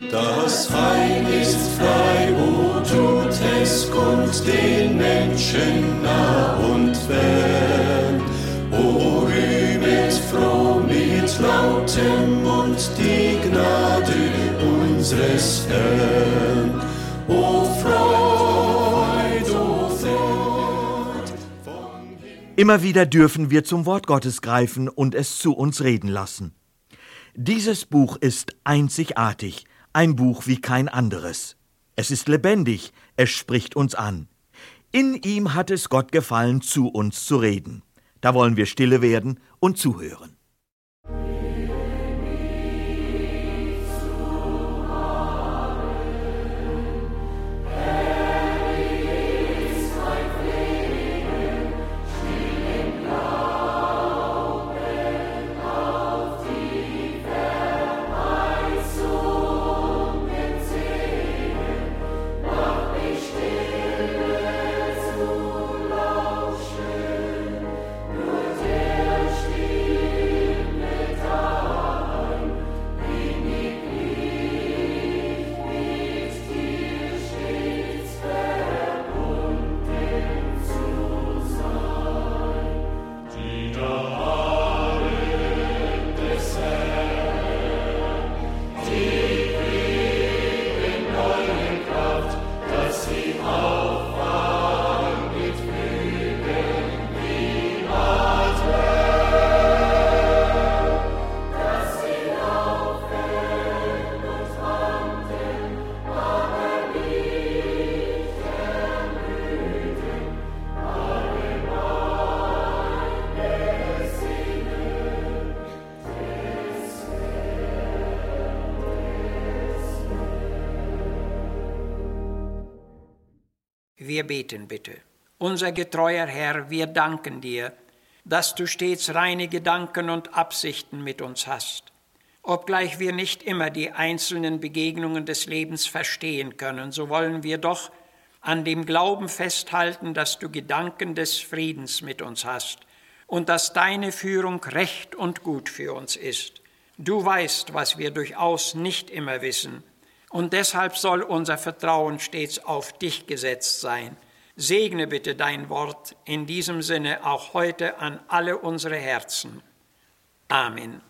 Das Heil ist frei, o tut es kund den Menschen nah und fern. O rühmet froh mit lautem Mund die Gnade unseres Herrn. O Freud, o Freud. Immer wieder dürfen wir zum Wort Gottes greifen und es zu uns reden lassen. Dieses Buch ist einzigartig, ein Buch wie kein anderes. Es ist lebendig, es spricht uns an. In ihm hat es Gott gefallen, zu uns zu reden. Da wollen wir stille werden und zuhören. Wir beten bitte. Unser getreuer Herr, wir danken dir, dass du stets reine Gedanken und Absichten mit uns hast. Obgleich wir nicht immer die einzelnen Begegnungen des Lebens verstehen können, so wollen wir doch an dem Glauben festhalten, dass du Gedanken des Friedens mit uns hast und dass deine Führung recht und gut für uns ist. Du weißt, was wir durchaus nicht immer wissen. Und deshalb soll unser Vertrauen stets auf dich gesetzt sein. Segne bitte dein Wort in diesem Sinne auch heute an alle unsere Herzen. Amen.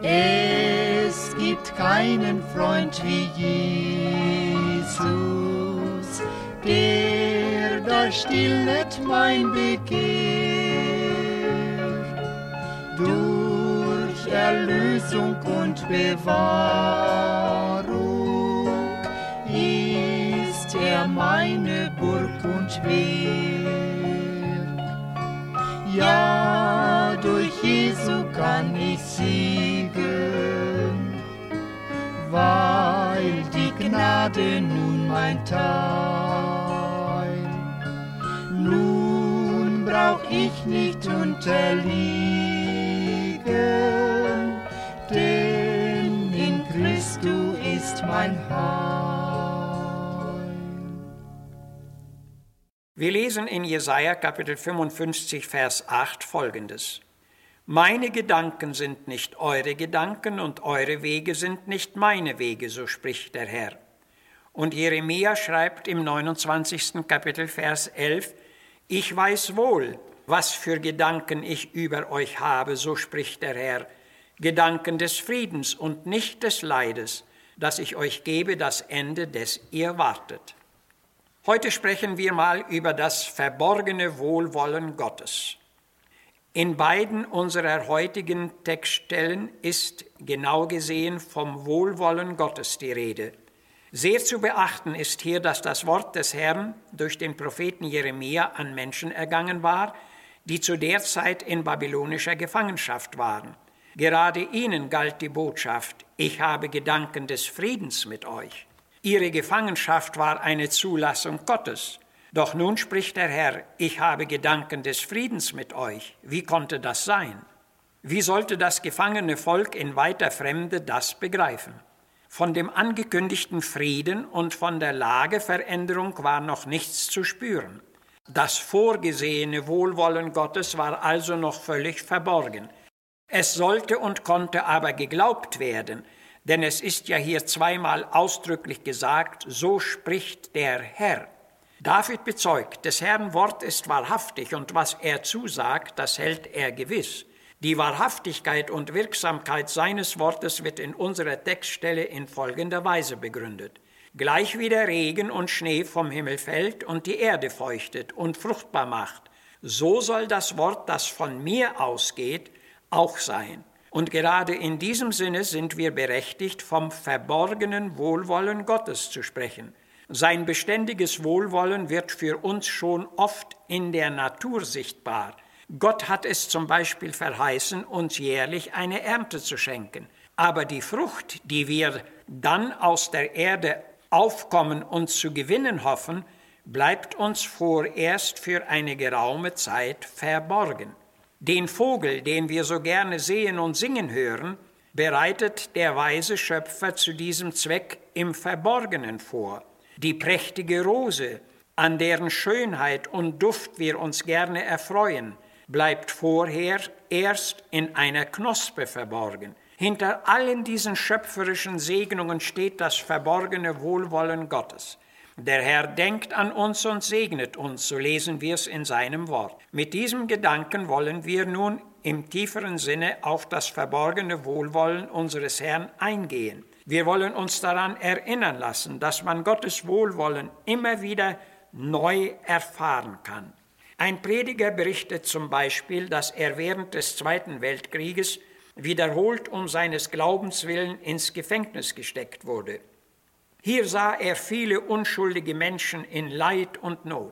Es gibt keinen Freund wie Jesus, der da stillet mein Begehr. Durch Erlösung und Bewahrung ist er meine Burg und Wehr. Ja, durch Jesu kann ich siegen, weil die Gnade nun mein Teil. Nun brauch ich nicht unterliegen, denn in Christus ist mein Heil. Wir lesen in Jesaja Kapitel 55, Vers 8 Folgendes. Meine Gedanken sind nicht eure Gedanken und eure Wege sind nicht meine Wege, so spricht der Herr. Und Jeremia schreibt im 29. Kapitel, Vers 11, ich weiß wohl, was für Gedanken ich über euch habe, so spricht der Herr, Gedanken des Friedens und nicht des Leides, dass ich euch gebe das Ende, des ihr wartet. Heute sprechen wir mal über das verborgene Wohlwollen Gottes. In beiden unserer heutigen Textstellen ist genau gesehen vom Wohlwollen Gottes die Rede. Sehr zu beachten ist hier, dass das Wort des Herrn durch den Propheten Jeremia an Menschen ergangen war, die zu der Zeit in babylonischer Gefangenschaft waren. Gerade ihnen galt die Botschaft, ich habe Gedanken des Friedens mit euch. Ihre Gefangenschaft war eine Zulassung Gottes. Doch nun spricht der Herr, ich habe Gedanken des Friedens mit euch. Wie konnte das sein? Wie sollte das gefangene Volk in weiter Fremde das begreifen? Von dem angekündigten Frieden und von der Lageveränderung war noch nichts zu spüren. Das vorgesehene Wohlwollen Gottes war also noch völlig verborgen. Es sollte und konnte aber geglaubt werden, Denn es ist ja hier zweimal ausdrücklich gesagt, so spricht der Herr. David bezeugt, des Herrn Wort ist wahrhaftig und was er zusagt, das hält er gewiss. Die Wahrhaftigkeit und Wirksamkeit seines Wortes wird in unserer Textstelle in folgender Weise begründet. Gleich wie der Regen und Schnee vom Himmel fällt und die Erde feuchtet und fruchtbar macht, so soll das Wort, das von mir ausgeht, auch sein. Und gerade in diesem Sinne sind wir berechtigt, vom verborgenen Wohlwollen Gottes zu sprechen. Sein beständiges Wohlwollen wird für uns schon oft in der Natur sichtbar. Gott hat es zum Beispiel verheißen, uns jährlich eine Ernte zu schenken. Aber die Frucht, die wir dann aus der Erde aufkommen und zu gewinnen hoffen, bleibt uns vorerst für eine geraume Zeit verborgen. Den Vogel, den wir so gerne sehen und singen hören, bereitet der weise Schöpfer zu diesem Zweck im Verborgenen vor. Die prächtige Rose, an deren Schönheit und Duft wir uns gerne erfreuen, bleibt vorher erst in einer Knospe verborgen. Hinter allen diesen schöpferischen Segnungen steht das verborgene Wohlwollen Gottes. Der Herr denkt an uns und segnet uns, so lesen wir es in seinem Wort. Mit diesem Gedanken wollen wir nun im tieferen Sinne auf das verborgene Wohlwollen unseres Herrn eingehen. Wir wollen uns daran erinnern lassen, dass man Gottes Wohlwollen immer wieder neu erfahren kann. Ein Prediger berichtet zum Beispiel, dass er während des Zweiten Weltkrieges wiederholt um seines Glaubens willen ins Gefängnis gesteckt wurde. Hier sah er viele unschuldige Menschen in Leid und Not.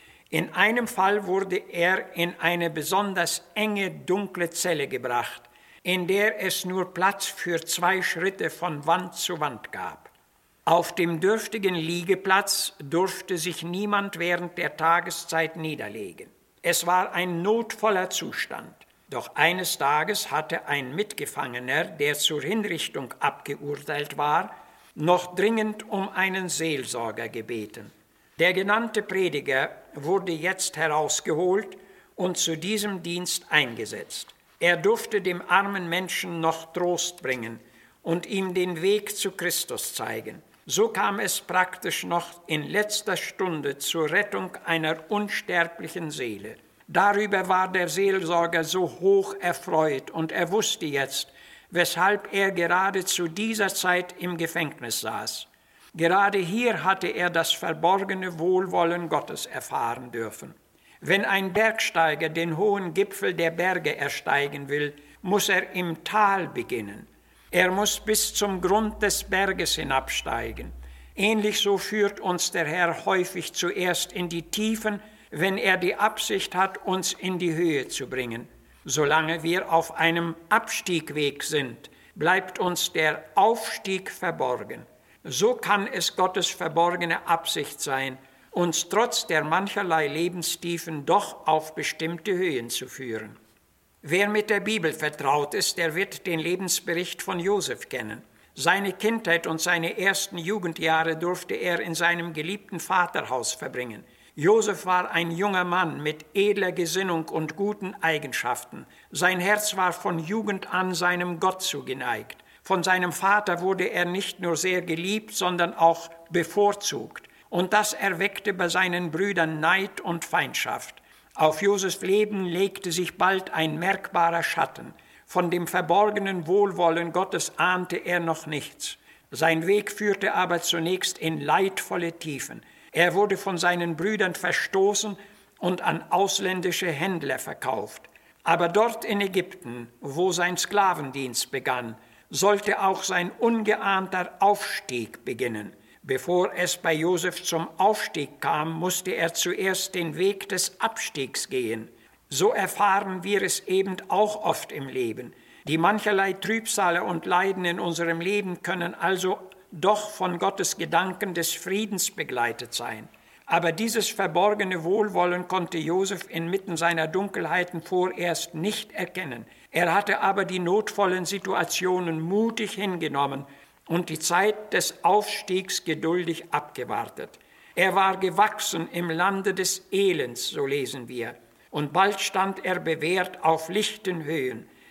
In einem Fall wurde er in eine besonders enge, dunkle Zelle gebracht, in der es nur Platz für 2 Schritte von Wand zu Wand gab. Auf dem dürftigen Liegeplatz durfte sich niemand während der Tageszeit niederlegen. Es war ein notvoller Zustand. Doch eines Tages hatte ein Mitgefangener, der zur Hinrichtung abgeurteilt war, noch dringend um einen Seelsorger gebeten. Der genannte Prediger wurde jetzt herausgeholt und zu diesem Dienst eingesetzt. Er durfte dem armen Menschen noch Trost bringen und ihm den Weg zu Christus zeigen. So kam es praktisch noch in letzter Stunde zur Rettung einer unsterblichen Seele. Darüber war der Seelsorger so hoch erfreut und er wusste jetzt, weshalb er gerade zu dieser Zeit im Gefängnis saß. Gerade hier hatte er das verborgene Wohlwollen Gottes erfahren dürfen. Wenn ein Bergsteiger den hohen Gipfel der Berge ersteigen will, muss er im Tal beginnen. Er muss bis zum Grund des Berges hinabsteigen. Ähnlich so führt uns der Herr häufig zuerst in die Tiefen, wenn er die Absicht hat, uns in die Höhe zu bringen. Solange wir auf einem Abstiegweg sind, bleibt uns der Aufstieg verborgen. So kann es Gottes verborgene Absicht sein, uns trotz der mancherlei Lebenstiefen doch auf bestimmte Höhen zu führen. Wer mit der Bibel vertraut ist, der wird den Lebensbericht von Josef kennen. Seine Kindheit und seine ersten Jugendjahre durfte er in seinem geliebten Vaterhaus verbringen. Josef war ein junger Mann mit edler Gesinnung und guten Eigenschaften. Sein Herz war von Jugend an seinem Gott zugeneigt. Von seinem Vater wurde er nicht nur sehr geliebt, sondern auch bevorzugt. Und das erweckte bei seinen Brüdern Neid und Feindschaft. Auf Josefs Leben legte sich bald ein merkbarer Schatten. Von dem verborgenen Wohlwollen Gottes ahnte er noch nichts. Sein Weg führte aber zunächst in leidvolle Tiefen. Er wurde von seinen Brüdern verstoßen und an ausländische Händler verkauft. Aber dort in Ägypten, wo sein Sklavendienst begann, sollte auch sein ungeahnter Aufstieg beginnen. Bevor es bei Josef zum Aufstieg kam, musste er zuerst den Weg des Abstiegs gehen. So erfahren wir es eben auch oft im Leben. Die mancherlei Trübsale und Leiden in unserem Leben können also doch von Gottes Gedanken des Friedens begleitet sein. Aber dieses verborgene Wohlwollen konnte Josef inmitten seiner Dunkelheiten vorerst nicht erkennen. Er hatte aber die notvollen Situationen mutig hingenommen und die Zeit des Aufstiegs geduldig abgewartet. Er war gewachsen im Lande des Elends, so lesen wir, und bald stand er bewährt auf lichten Höhen.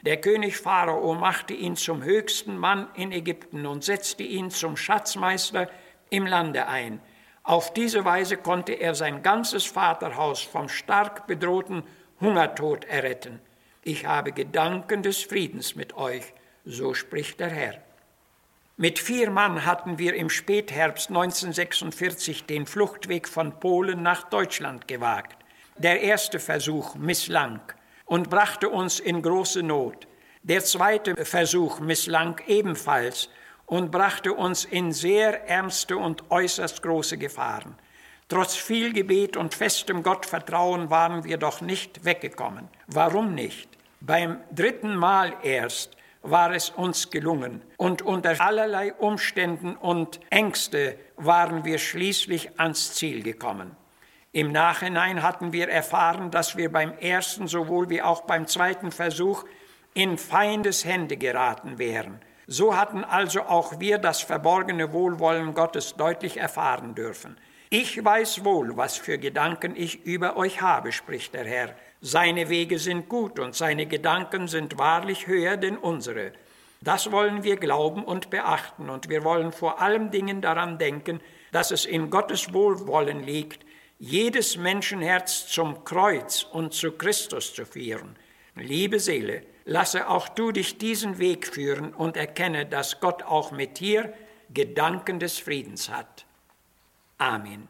Der König Pharao machte ihn zum höchsten Mann in Ägypten und setzte ihn zum Schatzmeister im Lande ein. Auf diese Weise konnte er sein ganzes Vaterhaus vom stark bedrohten Hungertod erretten. Ich habe Gedanken des Friedens mit euch, so spricht der Herr. Mit 4 Mann hatten wir im Spätherbst 1946 den Fluchtweg von Polen nach Deutschland gewagt. Der erste Versuch misslang und brachte uns in große Not. Der zweite Versuch misslang ebenfalls und brachte uns in sehr ernste und äußerst große Gefahren. Trotz viel Gebet und festem Gottvertrauen waren wir doch nicht weggekommen. Warum nicht? Beim 3. Mal erst war es uns gelungen und unter allerlei Umständen und Ängste waren wir schließlich ans Ziel gekommen. Im Nachhinein hatten wir erfahren, dass wir beim ersten sowohl wie auch beim zweiten Versuch in Feindes Hände geraten wären. So hatten also auch wir das verborgene Wohlwollen Gottes deutlich erfahren dürfen. Ich weiß wohl, was für Gedanken ich über euch habe, spricht der Herr. Seine Wege sind gut und seine Gedanken sind wahrlich höher denn unsere. Das wollen wir glauben und beachten und wir wollen vor allen Dingen daran denken, dass es in Gottes Wohlwollen liegt, jedes Menschenherz zum Kreuz und zu Christus zu führen. Liebe Seele, lasse auch du dich diesen Weg führen und erkenne, dass Gott auch mit dir Gedanken des Friedens hat. Amen.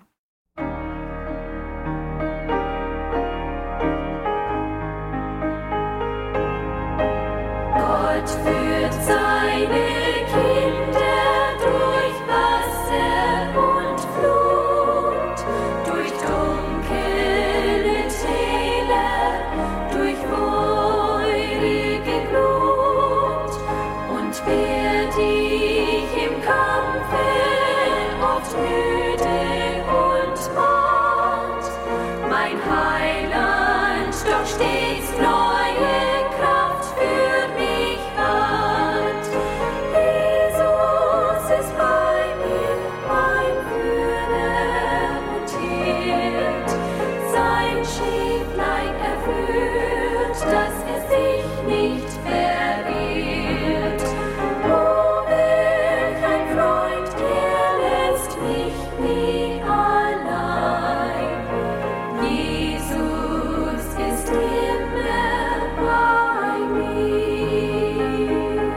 Gott führt seine Kinder durch Wasser und Flut, durch dunkle Täler, durch feurige Glut. Und wer dich im Kampfe oft müde und matt, mein Heiland doch stets neue Kraft für mich hat. Jesus ist bei mir, mein Führer und Hirt. Sein Schäflein erführt, dass es sich nicht verirrt. Oh, welch ein Freund, er lässt mich nie allein. Jesus ist immer bei mir.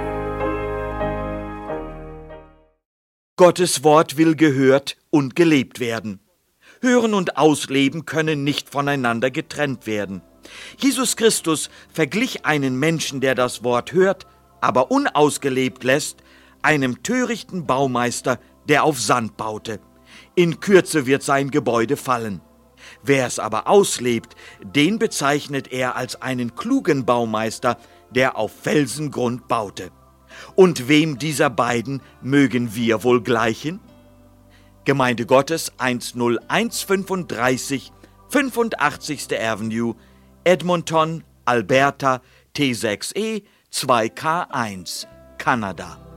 Gottes Wort will gehört und gelebt werden. Hören und Ausleben können nicht voneinander getrennt werden. Jesus Christus verglich einen Menschen, der das Wort hört, aber unausgelebt lässt, einem törichten Baumeister, der auf Sand baute. In Kürze wird sein Gebäude fallen. Wer es aber auslebt, den bezeichnet er als einen klugen Baumeister, der auf Felsengrund baute. Und wem dieser beiden mögen wir wohl gleichen? Gemeinde Gottes 10135, 85. Avenue, Edmonton, Alberta, T6E 2K1, Kanada.